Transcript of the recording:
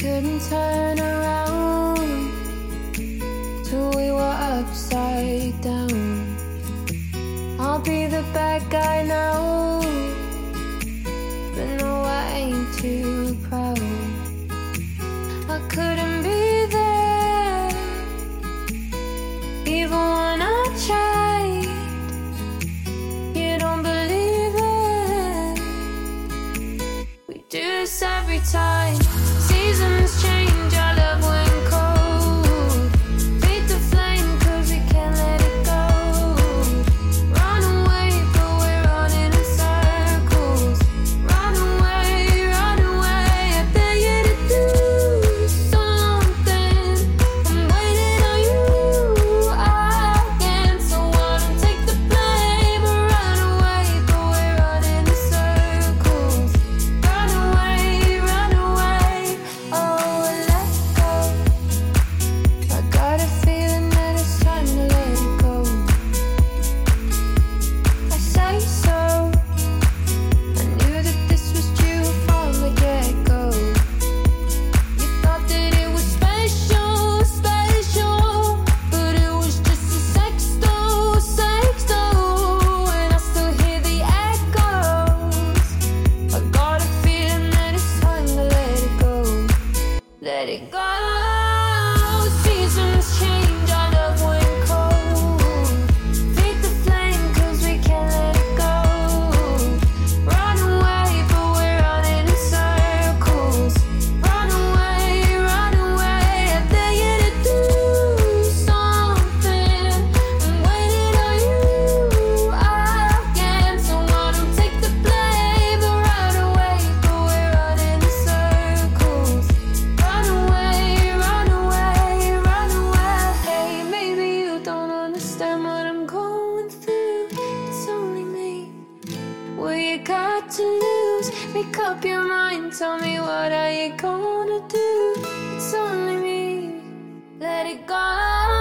couldn't turn around till we were upside down. I'll be the bad guy now, but no, I ain't too proud. I couldn't be there, even when I tried. You don't believe it, we do this every time. Seasons change, our love went cold. Feed the flame, cause we can't let it go. Run away, but we're running in circles. Run away, I dare you to do something. I'm waiting on you again. So I don't take the blame, but run away, but we're running in circles. Run away, oh, let go. I got a feeling that it's time to let it go. I say so. I knew that this was true from the get-go. You thought that it was special, but it was just a sexto, and I still hear the echoes. I got a feeling that it's time to let it go. Let it go. Seasons change, our love went cold. Feed the flame, cause we can't let it go. Run away, but we're running in circles. Run away, I dare you to do something. I'm waiting on you again. So I don't take the blame, but run away, but we're running in circles. Run away. Hey, maybe you don't understand what I'm going through. It's only me. What you got to lose? Make up your mind, tell me what are you gonna do? It's only me. Let it go.